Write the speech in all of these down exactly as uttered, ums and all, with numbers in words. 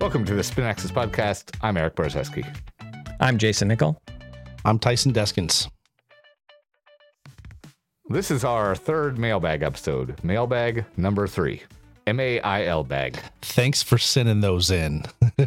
Welcome to the Spin Axis Podcast. I'm Eric Borzeski. I'm Jason Nickel. I'm Tyson Deskins. This is our third mailbag episode, mailbag number three, M A I L bag. Thanks for sending those in.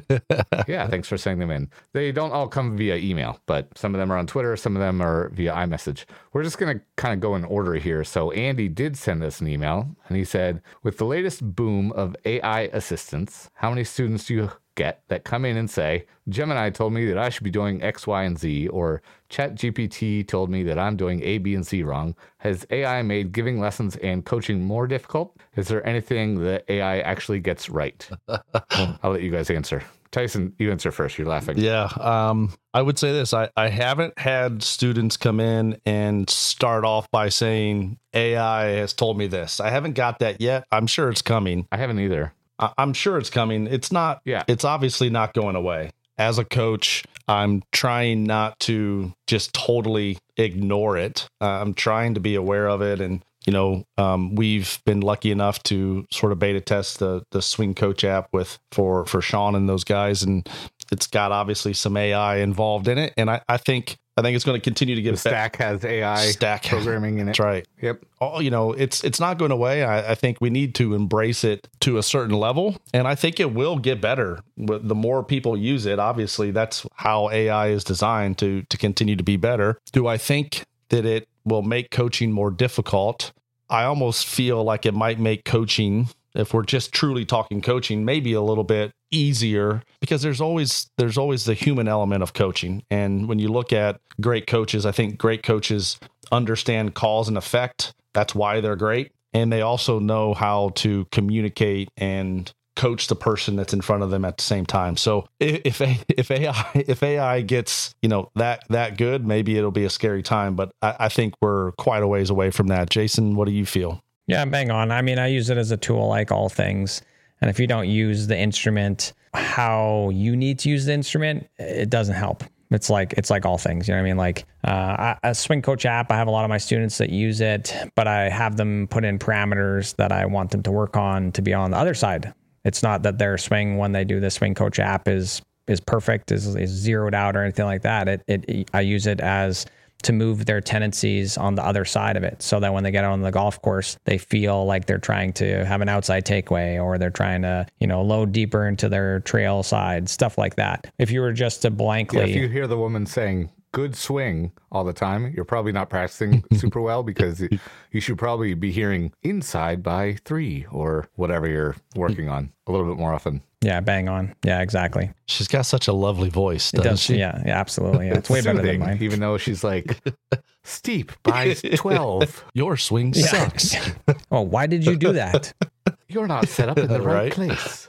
Yeah, thanks for sending them in. They don't all come via email, but some of them are on Twitter, some of them are via iMessage. We're just going to kind of go in order here. So Andy did send us an email, and he said, with the latest boom of A I assistants, how many students do you get that come in and say, Gemini told me that I should be doing X, Y, and Z, or ChatGPT told me that I'm doing A, B, and C wrong? Has A I made giving lessons and coaching more difficult? Is there anything that A I actually gets right? I'll let you guys answer. Tyson, you answer first. You're laughing. Yeah. Um, I would say this. I, I haven't had students come in and start off by saying, A I has told me this. I haven't got that yet. I'm sure it's coming. I haven't either. I'm sure it's coming. It's not, yeah. It's obviously not going away. As a coach, I'm trying not to just totally ignore it. Uh, I'm trying to be aware of it. And, you know, um, we've been lucky enough to sort of beta test the the Swing Coach app with for, for Sean and those guys. And it's got obviously some A I involved in it. And I, I think I think it's going to continue to get the Stack be- has A I Stack programming in it. That's right. Yep. Oh, you know, it's it's not going away. I, I think we need to embrace it to a certain level, and I think it will get better. The more people use it, obviously, that's how A I is designed to to continue to be better. Do I think that it will make coaching more difficult? I almost feel like it might make coaching, if we're just truly talking coaching, maybe a little bit easier, because there's always there's always the human element of coaching. And when you look at great coaches, I think great coaches understand cause and effect. That's why they're great. And they also know how to communicate and coach the person that's in front of them at the same time. So if if A I if A I gets, you know, that that good, maybe it'll be a scary time. But I, I think we're quite a ways away from that. Jason, what do you feel? Yeah, bang on. I mean, I use it as a tool like all things. And if you don't use the instrument how you need to use the instrument, it doesn't help. It's like it's like all things, you know what I mean? Like uh, a Swing Coach app, I have a lot of my students that use it, but I have them put in parameters that I want them to work on to be on the other side. It's not that their swing when they do the Swing Coach app is is perfect, is is zeroed out or anything like that. It it I use it as to move their tendencies on the other side of it, so that when they get out on the golf course, they feel like they're trying to have an outside takeaway, or they're trying to, you know, load deeper into their trail side, stuff like that. If you were just to blankly... Yeah, if you hear the woman saying, good swing all the time, you're probably not practicing super well, because you should probably be hearing inside by three or whatever you're working on a little bit more often. Yeah, bang on. Yeah, exactly. She's got such a lovely voice, doesn't it does, she? Yeah, yeah, absolutely. Yeah, it's way better than mine. Even though she's like, steep by twelve. Your swing yeah. sucks. Oh, why did you do that? You're not set up in the right, right place.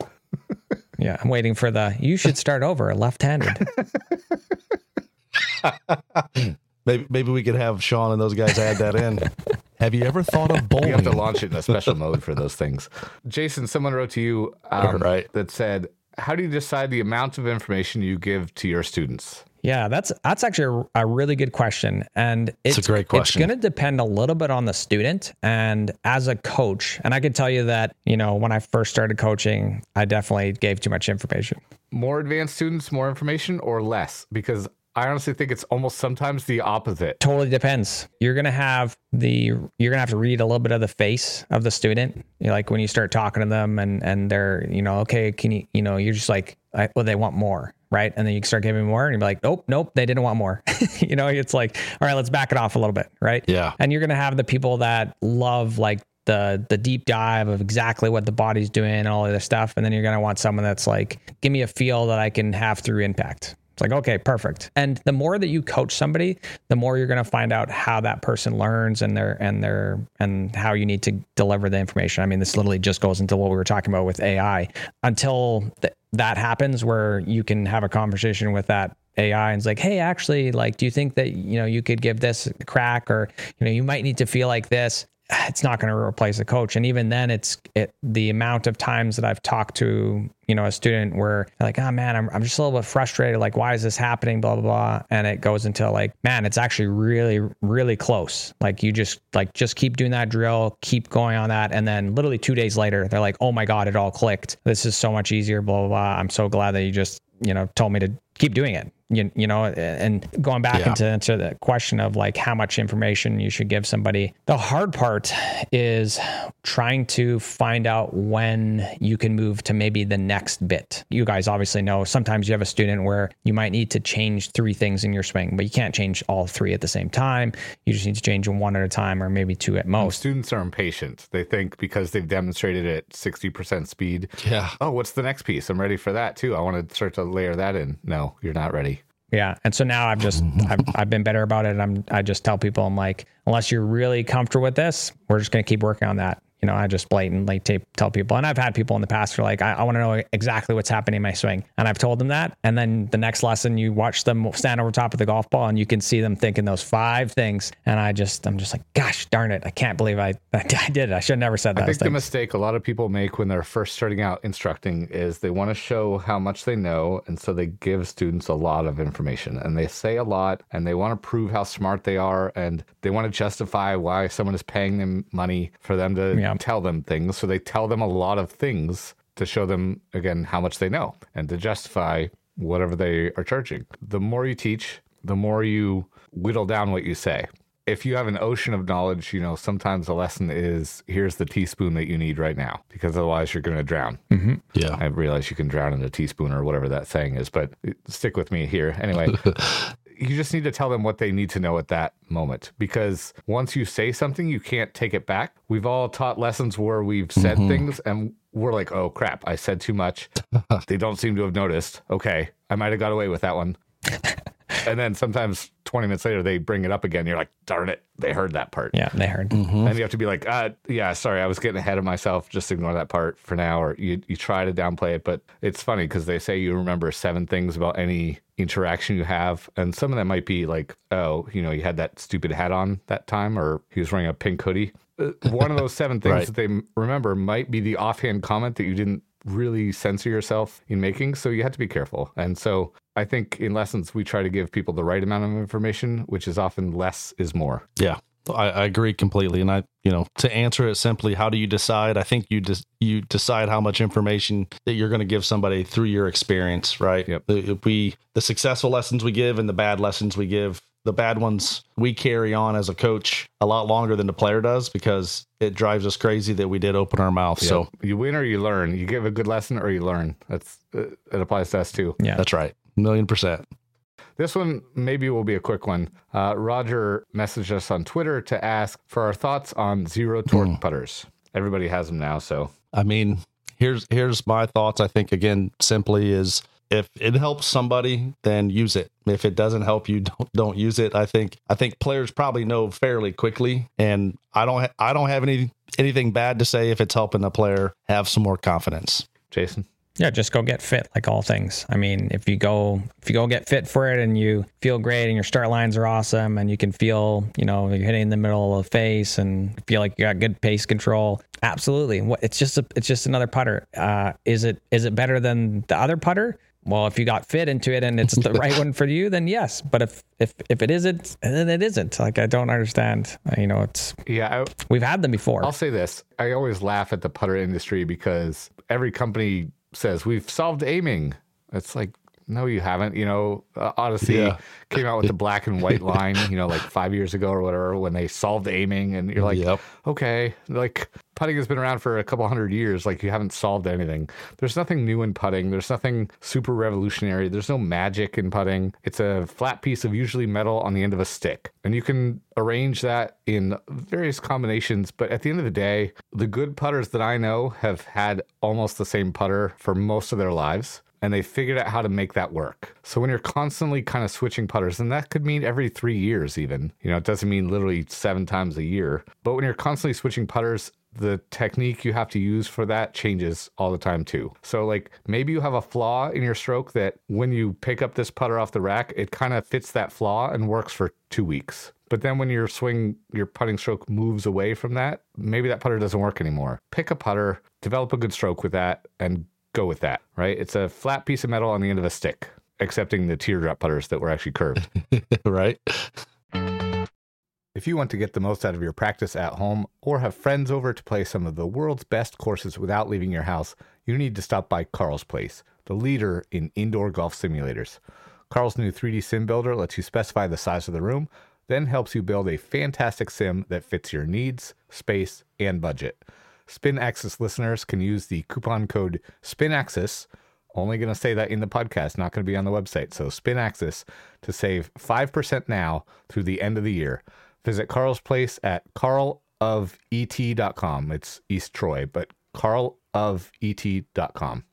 Yeah, I'm waiting for the, you should start over left-handed. Maybe maybe we could have Sean and those guys add that in. Have you ever thought of bowling? You have to launch it in a special mode for those things. Jason, someone wrote to you um, right. that said, how do you decide the amount of information you give to your students? Yeah, that's that's actually a, a really good question. And it's, it's a great question. It's going to depend a little bit on the student. And as a coach, and I can tell you that, you know, when I first started coaching, I definitely gave too much information. More advanced students, more information, or less? Because I honestly think it's almost sometimes the opposite. Totally depends. You're going to have the, you're going to have to read a little bit of the face of the student. You know, like when you start talking to them and, and they're, you know, okay, can you, you know, you're just like, I, well, they want more, right? And then you can start giving more and you're like, nope, nope, they didn't want more. You know, it's like, all right, let's back it off a little bit, right? Yeah. And you're going to have the people that love like the the deep dive of exactly what the body's doing and all of this stuff. And then you're going to want someone that's like, give me a feel that I can have through impact. It's like, okay, perfect. And the more that you coach somebody, the more you're going to find out how that person learns and their and their and how you need to deliver the information. I mean, this literally just goes into what we were talking about with A I. Until th- that happens, where you can have a conversation with that A I and it's like, hey, actually, like, do you think that, you know, you could give this a crack, or, you know, you might need to feel like this. it's not going to replace a coach. And even then, it's it, the amount of times that I've talked to, you know, a student where they're like, oh man, I'm, I'm just a little bit frustrated. Like, why is this happening? Blah, blah, blah. And it goes into like, man, it's actually really, really close. Like you just like, just keep doing that drill, keep going on that. And then literally two days later, they're like, oh my God, it all clicked. This is so much easier, blah, blah, blah. I'm so glad that you just, you know, told me to keep doing it. You, you know, and going back yeah. into, into the question of like how much information you should give somebody. The hard part is trying to find out when you can move to maybe the next bit. You guys obviously know sometimes you have a student where you might need to change three things in your swing, but you can't change all three at the same time. You just need to change them one at a time or maybe two at most. And students are impatient. They think because they've demonstrated at sixty percent speed, yeah. oh, what's the next piece? I'm ready for that too. I want to start to layer that in. No, you're not ready. Yeah. And so now I've just, I've, I've been better about it. I'm, I just tell people, I'm like, unless you're really comfortable with this, we're just going to keep working on that. You know, I just blatantly tape, tell people, and I've had people in the past who are like, I, I want to know exactly what's happening in my swing. And I've told them that. And then the next lesson, you watch them stand over top of the golf ball and you can see them thinking those five things. And I just, I'm just like, gosh, darn it. I can't believe I, I did it. I should have never said that. I think the mistake a lot of people make when they're first starting out instructing is they want to show how much they know. And so they give students a lot of information and they say a lot and they want to prove how smart they are. And they want to justify why someone is paying them money for them to yeah. tell them things. So they tell them a lot of things to show them, again, how much they know and to justify whatever they are charging. The more you teach, the more you whittle down what you say. If you have an ocean of knowledge, you know, sometimes the lesson is, here's the teaspoon that you need right now, because otherwise you're going to drown. Mm-hmm. Yeah. I realize you can drown in a teaspoon or whatever that saying is, but stick with me here. Anyway, you just need to tell them what they need to know at that moment, because once you say something, you can't take it back. We've all taught lessons where we've said mm-hmm. things and we're like, oh crap, I said too much. They don't seem to have noticed. Okay, I might have got away with that one. And then sometimes twenty minutes later, they bring it up again. You're like, darn it, they heard that part. Yeah, they heard. Mm-hmm. And you have to be like, uh, yeah, sorry, I was getting ahead of myself. Just ignore that part for now. Or you, you try to downplay it. But it's funny because they say you remember seven things about any interaction you have. And some of them might be like, oh, you know, you had that stupid hat on that time, or he was wearing a pink hoodie. One of those seven things right. that they remember might be the offhand comment that you didn't really censor yourself in making. So you have to be careful. And so I think in lessons, we try to give people the right amount of information, which is often less is more. Yeah, I, I agree completely. And I, you know, to answer it simply, how do you decide? I think you just, you decide how much information that you're going to give somebody through your experience, right? Yep. The, we, the successful lessons we give and the bad lessons we give, the bad ones we carry on as a coach a lot longer than the player does, because it drives us crazy that we did open our mouth. Yep. So you win or you learn. You give a good lesson or you learn. That's uh, it applies to us too. Yeah, that's right. Million percent. This one maybe will be a quick one. Uh, Roger messaged us on Twitter to ask for our thoughts on zero torque mm. putters. Everybody has them now. So, I mean, here's, here's my thoughts. I think, again, simply is, if it helps somebody, then use it. If it doesn't help you, don't don't use it. I think I think players probably know fairly quickly, and I don't ha- I don't have any anything bad to say if it's helping a player have some more confidence. Jason? Yeah, just go get fit, like all things. I mean, if you go if you go get fit for it and you feel great and your start lines are awesome and you can feel, you know, you're hitting in the middle of the face and feel like you got good pace control, absolutely. It's just a, it's just another putter. Uh, is it is it better than the other putter? Well, if you got fit into it and it's the right one for you, then yes. But if if if it isn't, then it isn't. Like, I don't understand. You know, it's yeah. I, we've had them before. I'll say this: I always laugh at the putter industry because every company says we've solved aiming. It's like, no, you haven't. You know, uh, Odyssey yeah. came out with the black and white line, you know, like five years ago or whatever, when they solved aiming, and you're like, yep. okay, like putting has been around for a couple hundred years. Like, you haven't solved anything. There's nothing new in putting. There's nothing super revolutionary. There's no magic in putting. It's a flat piece of usually metal on the end of a stick, and you can arrange that in various combinations. But at the end of the day, the good putters that I know have had almost the same putter for most of their lives. And they figured out how to make that work. So when you're constantly kind of switching putters, and that could mean every three years even, you know, it doesn't mean literally seven times a year. But when you're constantly switching putters, the technique you have to use for that changes all the time too. So like maybe you have a flaw in your stroke that when you pick up this putter off the rack, it kind of fits that flaw and works for two weeks. But then when your swing, your putting stroke moves away from that, maybe that putter doesn't work anymore. Pick a putter, develop a good stroke with that, and go with that, right? It's a flat piece of metal on the end of a stick, excepting the teardrop putters that were actually curved. Right. If you want to get the most out of your practice at home or have friends over to play some of the world's best courses without leaving your house, you need to stop by Carl's Place, the leader in indoor golf simulators. Carl's new three D Sim Builder lets you specify the size of the room, then helps you build a fantastic sim that fits your needs, space, and budget. Spin Axis listeners can use the coupon code SPINAXIS, only going to say that in the podcast, not going to be on the website, so SPINAXIS, to save five percent now through the end of the year. Visit Carl's Place at carl of e t dot com. It's East Troy, but carl of e t dot com.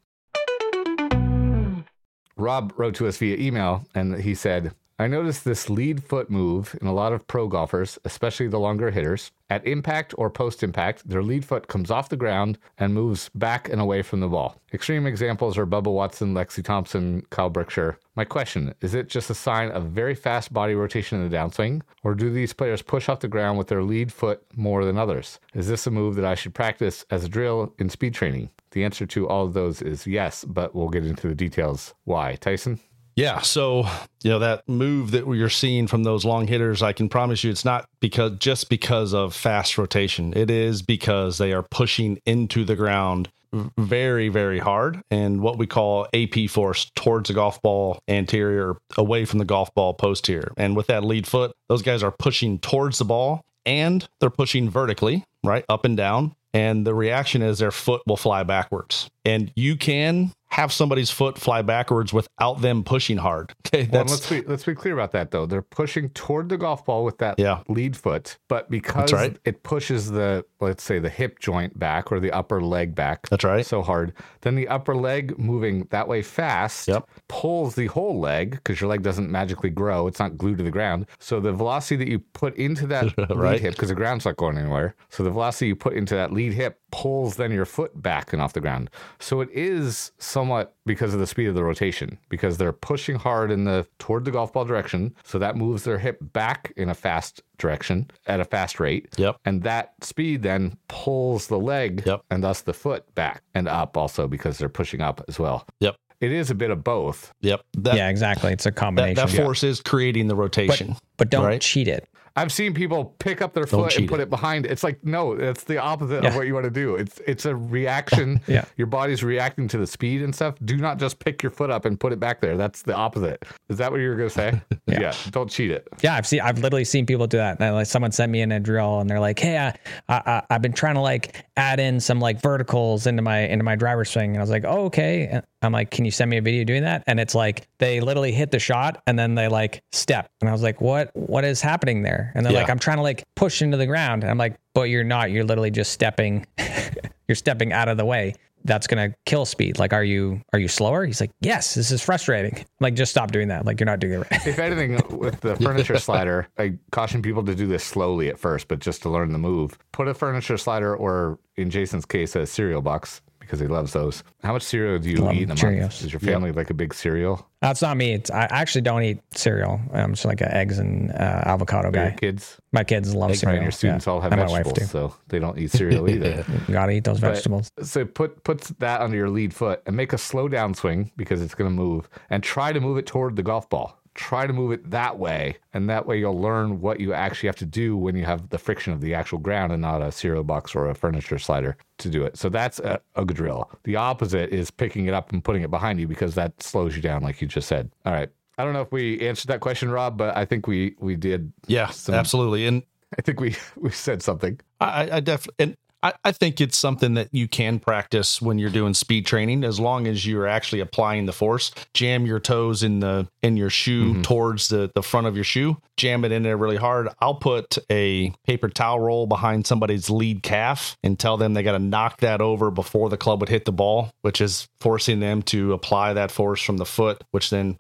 Rob wrote to us via email, and he said, I noticed this lead foot move in a lot of pro golfers, especially the longer hitters. At impact or post-impact, their lead foot comes off the ground and moves back and away from the ball. Extreme examples are Bubba Watson, Lexi Thompson, Kyle Brookshire. My question, is it just a sign of very fast body rotation in the downswing, or do these players push off the ground with their lead foot more than others? Is this a move that I should practice as a drill in speed training? The answer to all of those is yes, but we'll get into the details. Why? Tyson? Yeah. So, you know, that move that you're seeing from those long hitters, I can promise you it's not because just because of fast rotation. It is because they are pushing into the ground very, very hard, and what we call A P force towards the golf ball anterior, away from the golf ball posterior. And with that lead foot, those guys are pushing towards the ball and they're pushing vertically, right, up and down. And the reaction is their foot will fly backwards. And you can have somebody's foot fly backwards without them pushing hard. Okay, well, let's be let's be clear about that though. They're pushing toward the golf ball with that yeah. lead foot, but because right. it pushes the, let's say, the hip joint back or the upper leg back, that's right, so hard, then the upper leg moving that way fast yep. pulls the whole leg because your leg doesn't magically grow; it's not glued to the ground. So the velocity that you put into that right. lead hip, because the ground's not going anywhere, so the velocity you put into that lead hip pulls then your foot back and off the ground. So it is somewhat because of the speed of the rotation, because they're pushing hard in the toward the golf ball direction. So that moves their hip back in a fast direction at a fast rate. Yep. And that speed then pulls the leg yep. and thus the foot back and up also because they're pushing up as well. Yep. It is a bit of both. Yep. That, yeah, exactly. It's a combination. That, that force yeah. is creating the rotation. But, but don't right? cheat it. I've seen people pick up their Don't foot and put it. it behind. It's like, no, it's the opposite yeah. of what you want to do. It's it's a reaction. yeah. Your body's reacting to the speed and stuff. Do not just pick your foot up and put it back there. That's the opposite. Is that what you were going to say? yeah. yeah. Don't cheat it. Yeah. I've seen, I've literally seen people do that. And like someone sent me in a drill and they're like, hey, I, I, I've been trying to like add in some like verticals into my, into my driver swing. And I was like, oh, okay. And I'm like, can you send me a video doing that? And it's like, they literally hit the shot and then they like step. And I was like, what, what is happening there? And they're yeah. like, I'm trying to like push into the ground. And I'm like, but you're not, you're literally just stepping, you're stepping out of the way. That's going to kill speed. Like, are you, are you slower? He's like, yes, this is frustrating. Like, just stop doing that. Like, you're not doing it right. If anything, with the furniture slider, I caution people to do this slowly at first, but just to learn the move. Put a furniture slider, or in Jason's case, a cereal box, because he loves those. How much cereal do you Love eat in a Cheerios. month? Is your family yep. like a big cereal? That's not me. It's, I actually don't eat cereal. I'm just like an eggs and uh, avocado guy. Your kids? My kids love Egg cereal. And your students yeah. all have and vegetables, so they don't eat cereal either. You gotta eat those but, vegetables. So put put that under your lead foot and make a slow down swing because it's going to move, and try to move it toward the golf ball. Try to move it that way, and that way you'll learn what you actually have to do when you have the friction of the actual ground and not a cereal box or a furniture slider to do it. So that's a, a good drill. The opposite is picking it up and putting it behind you because that slows you down, like you just said. All right. I don't know if we answered that question, Rob, but I think we we did. Yeah, some, absolutely. And I think we we said something. I, I definitely, and I, I think it's something that you can practice when you're doing speed training, as long as you're actually applying the force. Jam your toes in the in your shoe mm-hmm. towards the, the front of your shoe. Jam it in there really hard. I'll put a paper towel roll behind somebody's lead calf and tell them they got to knock that over before the club would hit the ball, which is forcing them to apply that force from the foot, which then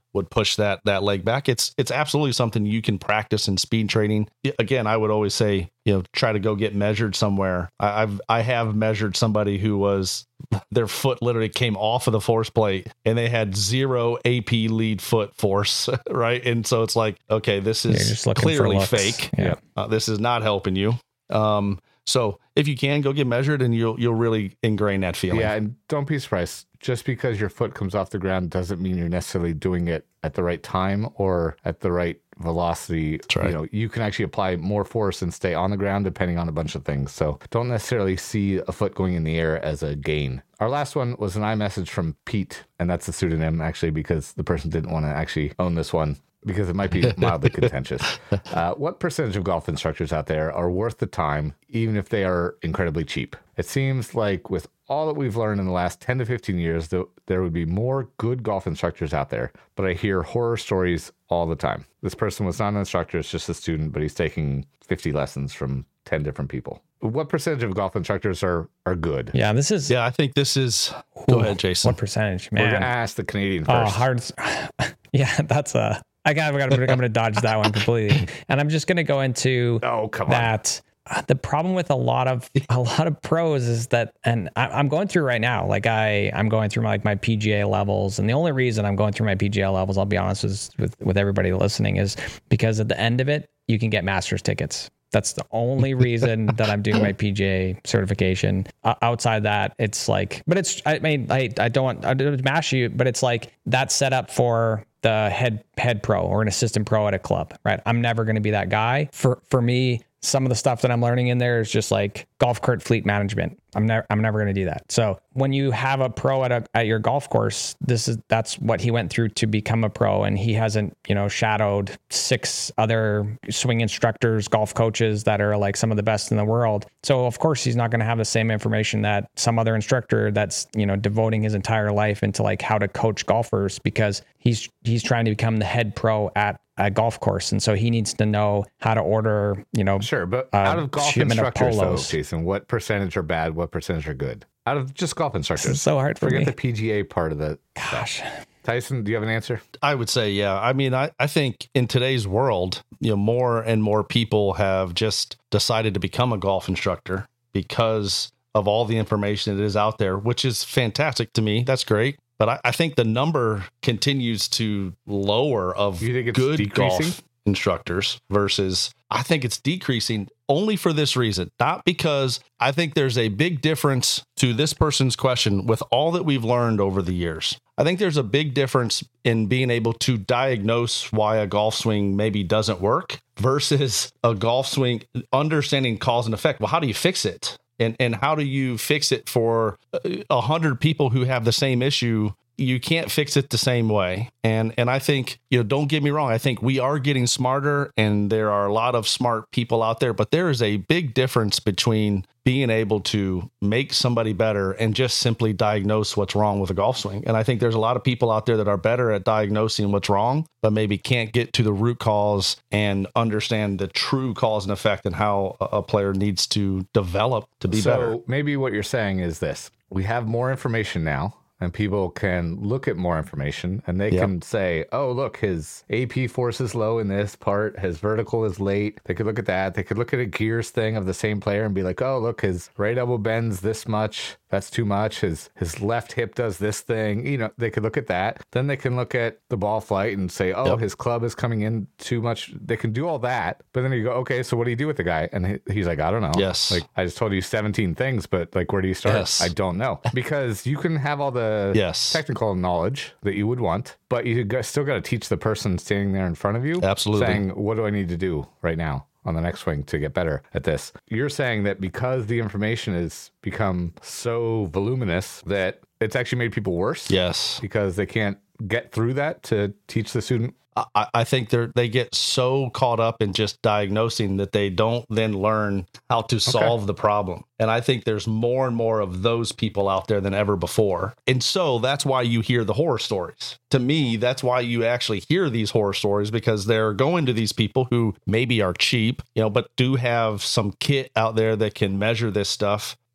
would push that that leg back. It's it's absolutely something you can practice in speed training. Again, I would always say, you know, try to go get measured somewhere. I, I've I have measured somebody who was their foot literally came off of the force plate and they had zero A P lead foot force, right? And so it's like, okay, this is clearly fake. Yeah. Uh, this is not helping you. Um, so if you can, go get measured and you'll you'll really ingrain that feeling. Yeah, and don't be surprised. Just because your foot comes off the ground doesn't mean you're necessarily doing it at the right time or at the right velocity. That's right. You know, you can actually apply more force and stay on the ground depending on a bunch of things. So don't necessarily see a foot going in the air as a gain. Our last one was an iMessage from Pete, and that's a pseudonym actually because the person didn't want to actually own this one, because it might be mildly contentious. Uh, what percentage of golf instructors out there are worth the time, even if they are incredibly cheap? It seems like with all that we've learned in the last ten to fifteen years, th- there would be more good golf instructors out there, but I hear horror stories all the time. This person was not an instructor, it's just a student, but he's taking fifty lessons from ten different people. What percentage of golf instructors are, are good? Yeah, this is... Yeah, I think this is... Go Ooh, ahead, Jason. What percentage, man? We're going to ask the Canadian Oh, first. hard. Yeah, that's a... I got. I got. I'm going to dodge that one completely, and I'm just going to go into Oh, come on. that. Uh, the problem with a lot of a lot of pros is that, and I, I'm going through right now. Like I, I'm going through my, like my P G A levels, and the only reason I'm going through my P G A levels, I'll be honest with with, with everybody listening, is because at the end of it, you can get Masters tickets. That's the only reason that I'm doing my P G A certification. Uh, outside that, it's like, but it's, I mean, I, I don't want I don't mash you, but it's like that's set up for the head head pro or an assistant pro at a club, right? I'm never going to be that guy. For for me, some of the stuff that I'm learning in there is just like golf cart fleet management. I'm never I'm never going to do that. So when you have a pro at a at your golf course, this is that's what he went through to become a pro, and he hasn't, you know, shadowed six other swing instructors, golf coaches that are like some of the best in the world. So of course he's not going to have the same information that some other instructor that's, you know, devoting his entire life into like how to coach golfers, because he's he's trying to become the head pro at a golf course, and so he needs to know how to order, you know, Sure, but uh, out of golf shipment of instructors, though, polos. Jason, what percentage are bad? What percentage are good? Out of just golf instructors. This is so hard for Forget me. the P G A part of the Gosh. Tyson, do you have an answer? I would say, yeah. I mean, I, I think in today's world, you know, more and more people have just decided to become a golf instructor because of all the information that is out there, which is fantastic to me. That's great. But I, I think the number continues to lower of You think it's good decreasing? golf instructors versus I think it's decreasing only for this reason, not because I think there's a big difference to this person's question with all that we've learned over the years. I think there's a big difference in being able to diagnose why a golf swing maybe doesn't work versus a golf swing, understanding cause and effect. Well, how do you fix it? And and how do you fix it for a hundred people who have the same issue? You can't fix it the same way. And and I think, you know, don't get me wrong. I think we are getting smarter and there are a lot of smart people out there, but there is a big difference between being able to make somebody better and just simply diagnose what's wrong with a golf swing. And I think there's a lot of people out there that are better at diagnosing what's wrong, but maybe can't get to the root cause and understand the true cause and effect and how a player needs to develop to be so better. Maybe what you're saying is this. We have more information now, and people can look at more information and they Yep. can say, oh, look, his A P force is low in this part. His vertical is late. They could look at that. They could look at a gears thing of the same player and be like, oh, look, his right elbow bends this much. That's too much. His his left hip does this thing. You know, they could look at that. Then they can look at the ball flight and say, oh, Yep. his club is coming in too much. They can do all that. But then you go, okay, so what do you do with the guy? And he, he's like, I don't know. Yes. Like, I just told you seventeen things, but like, where do you start? Yes. I don't know. Because you can have all the Yes. technical knowledge that you would want, but you got- still got to teach the person standing there in front of you. Absolutely. Saying, what do I need to do right now on the next swing to get better at this? You're saying that because the information has become so voluminous that it's actually made people worse? Yes. Because they can't get through that to teach the student? I, I think they they get so caught up in just diagnosing that they don't then learn how to solve the problem. And I think there's more and more of those people out there than ever before. And so that's why you hear the horror stories. To me, that's why you actually hear these horror stories, because they're going to these people who maybe are cheap, you know, but do have some kit out there that can measure this stuff.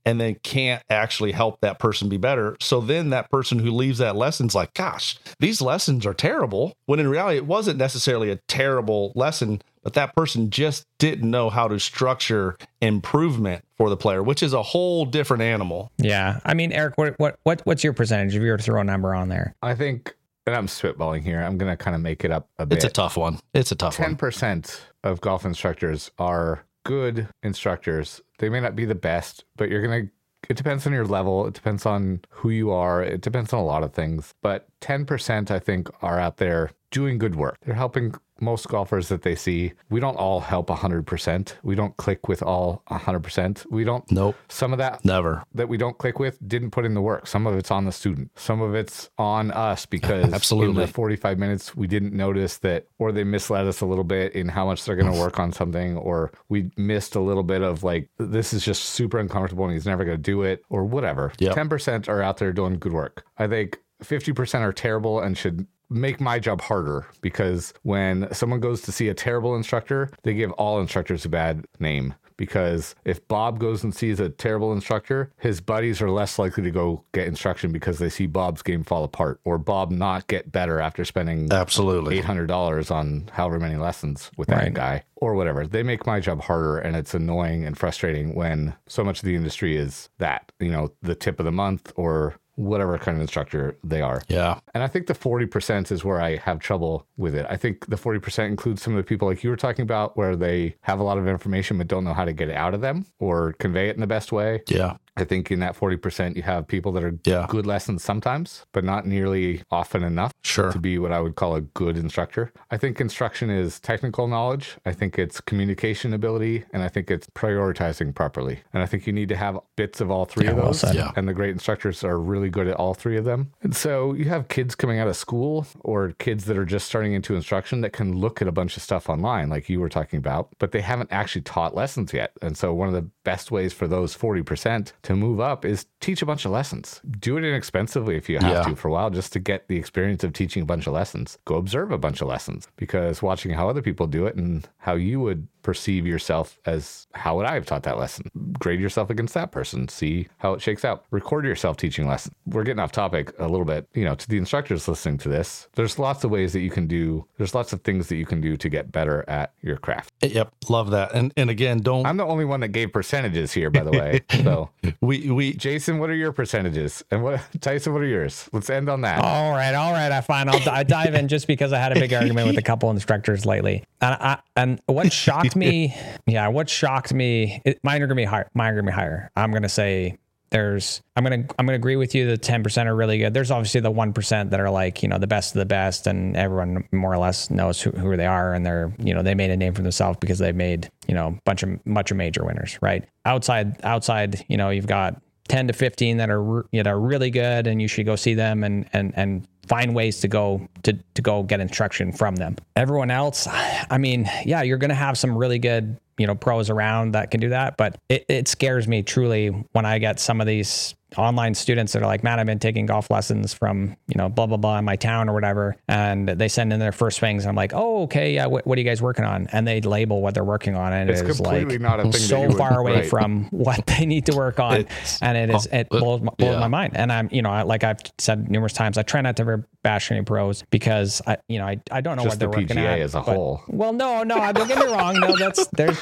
and then can't actually help that person be better. So then that person who leaves that lesson's like, gosh, these lessons are terrible. When in reality, it wasn't necessarily a terrible lesson, but that person just didn't know how to structure improvement for the player, which is a whole different animal. Yeah. I mean, Eric, what, what, what what's your percentage if you were to throw a number on there? I think, and I'm spitballing here, I'm going to kind of make it up a bit. It's a tough one. It's a tough ten one. ten percent of golf instructors are good instructors. They may not be the best, but you're going to, it depends on your level. It depends on who you are. It depends on a lot of things. But ten percent, I think, are out there doing good work. They're helping most golfers that they see. We don't all help one hundred percent. We don't click with all one hundred percent. We don't. Nope. Some of that Never. that we don't click with didn't put in the work. Some of it's on the student. Some of it's on us because Absolutely. in the forty-five minutes, we didn't notice that, or they misled us a little bit in how much they're going to work on something, or we missed a little bit of like, this is just super uncomfortable and he's never going to do it, or whatever. Yep. ten percent are out there doing good work. I think fifty percent are terrible and should make my job harder, because when someone goes to see a terrible instructor, they give all instructors a bad name. Because if Bob goes and sees a terrible instructor, his buddies are less likely to go get instruction because they see Bob's game fall apart, or Bob not get better after spending Absolutely. eight hundred dollars on however many lessons with that Right. guy, or whatever. They make my job harder, and it's annoying and frustrating when so much of the industry is that, you know, the tip of the month or whatever kind of instructor they are. Yeah. And I think the forty percent is where I have trouble with it. I think the forty percent includes some of the people like you were talking about, where they have a lot of information but don't know how to get it out of them or convey it in the best way. Yeah. I think in that forty percent, you have people that are Yeah. good lessons sometimes, but not nearly often enough Sure. to be what I would call a good instructor. I think instruction is technical knowledge. I think it's communication ability, and I think it's prioritizing properly. And I think you need to have bits of all three Yeah, of well those. said. Yeah. And the great instructors are really good at all three of them. And so you have kids coming out of school or kids that are just starting into instruction that can look at a bunch of stuff online, like you were talking about, but they haven't actually taught lessons yet. And so one of the best ways for those forty percent to move up is teach a bunch of lessons. Do it inexpensively if you have Yeah. to for a while, just to get the experience of teaching a bunch of lessons. Go observe a bunch of lessons, because watching how other people do it and how you would perceive yourself as, how would I have taught that lesson? Grade yourself against that person. See how it shakes out. Record yourself teaching lessons. We're getting off topic a little bit. You know, to the instructors listening to this, there's lots of ways that you can do, there's lots of things that you can do to get better at your craft. Yep. Love that. And and again, don't I'm the only one that gave percentages here, by the way. So, we we Jason, what are your percentages? And what, Tyson, what are yours? Let's end on that. All right, all right. I find I'll I dive in just because I had a big argument with a couple instructors lately, and I and what shocked me, yeah, what shocked me, it, mine are gonna be higher. Mine are gonna be higher. I'm gonna say there's, I'm gonna I'm gonna agree with you. The ten percent are really good. There's obviously the one percent that are like, you know, the best of the best, and everyone more or less knows who, who they are, and they're, you know, they made a name for themselves because they made, you know, a bunch of bunch of major winners, right? Outside outside, you know, you've got ten to fifteen that are, you know, really good, and you should go see them and and and find ways to go to to go get instruction from them. Everyone else, I mean, yeah, you're going to have some really good, you know, pros around that can do that, but it, it scares me truly when I get some of these online students that are like, man, I've been taking golf lessons from, you know, blah, blah, blah in my town or whatever. And they send in their first swings. And I'm like, oh, okay. Yeah. What, what are you guys working on? And they label what they're working on. And It's it is completely like not a thing that so you would- far away right. from what they need to work on. It's- and it is, it oh, blows, my, blows yeah. my mind. And I'm, you know, I, like I've said numerous times, I try not to ever bash any pros because I, you know, I, I don't know Just what they're the working P G A at. as a but- whole. Well, no, no, don't get me wrong. No, that's, there's,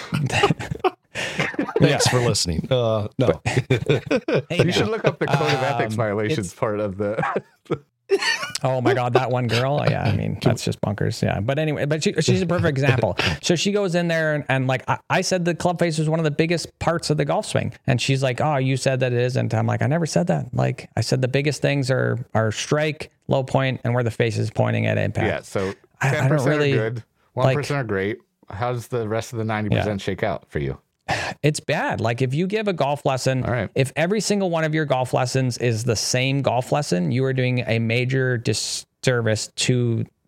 Thanks for listening. Uh, no. hey, You should look up the code of ethics Um, violations it's- part of the. Oh my God, that one girl. Yeah, I mean, that's just bunkers. Yeah. But anyway, but she, she's a perfect example. So she goes in there and, and like, I, I said the club face was one of the biggest parts of the golf swing. And she's like, oh, you said that it isn't. I'm like, I never said that. Like I said, the biggest things are, are strike, low point, and where the face is pointing at impact. Yeah, so I- I ten don't percent really, are good, one percent like- are great. How does the rest of the ninety percent shake out for you? It's bad. Like if you give a golf lesson, All right. if every single one of your golf lessons is the same golf lesson, you are doing a major disservice to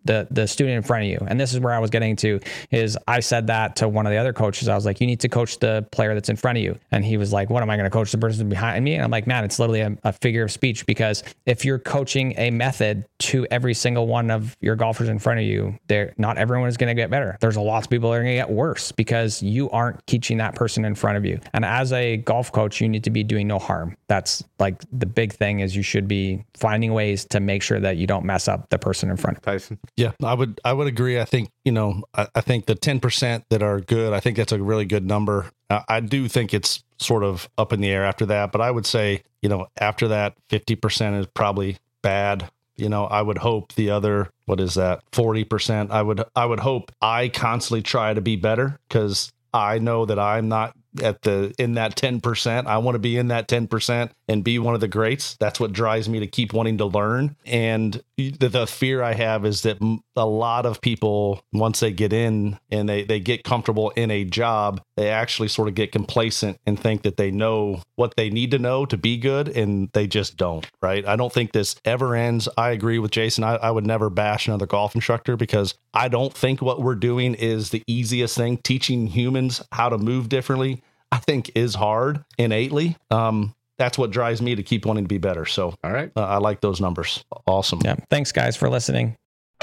the the student in front of you. And this is where I was getting to is I said that to one of the other coaches. I was like, you need to coach the player that's in front of you. And he was like, what am I going to coach the person behind me? And I'm like, man, it's literally a, a figure of speech, because if you're coaching a method to every single one of your golfers in front of you, they're not everyone is going to get better. There's a lot of people that are going to get worse because you aren't teaching that person in front of you. And as a golf coach, you need to be doing no harm. That's like the big thing is you should be finding ways to make sure that you don't mess up the person in front of you. Tyson? Yeah, I would I would agree. I think, you know, I, I think the ten percent that are good, I think that's a really good number. I, I do think it's sort of up in the air after that, but I would say, you know, after that, fifty percent is probably bad. You know, I would hope the other, what is that, forty percent, I would I would hope I constantly try to be better, because I know that I'm not at the in that ten percent. I want to be in that ten percent and be one of the greats. That's what drives me to keep wanting to learn. And the, the fear I have is that a lot of people, once they get in and they, they get comfortable in a job, they actually sort of get complacent and think that they know what they need to know to be good, and they just don't, right? I don't think this ever ends. I agree with Jason. I, I would never bash another golf instructor, because I don't think what we're doing is the easiest thing. Teaching humans how to move differently, I think, is hard innately. Um, that's what drives me to keep wanting to be better. So, all right, uh, I like those numbers. Awesome. Yeah. Thanks, guys, for listening.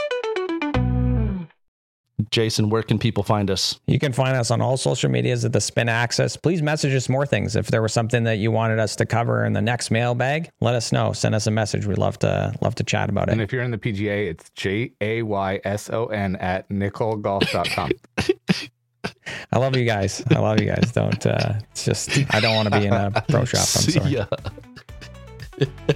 Jason, where can people find us? You can find us on all social medias at the Spin Access. Please message us more things. If there was something that you wanted us to cover in the next mailbag, let us know. Send us a message. We'd love to love to chat about it. And if you're in the P G A, it's J A Y S O N at nickel golf dot com. I love you guys. I love you guys. Don't, uh, it's just, I don't want to be in a pro shop. I'm See sorry. ya.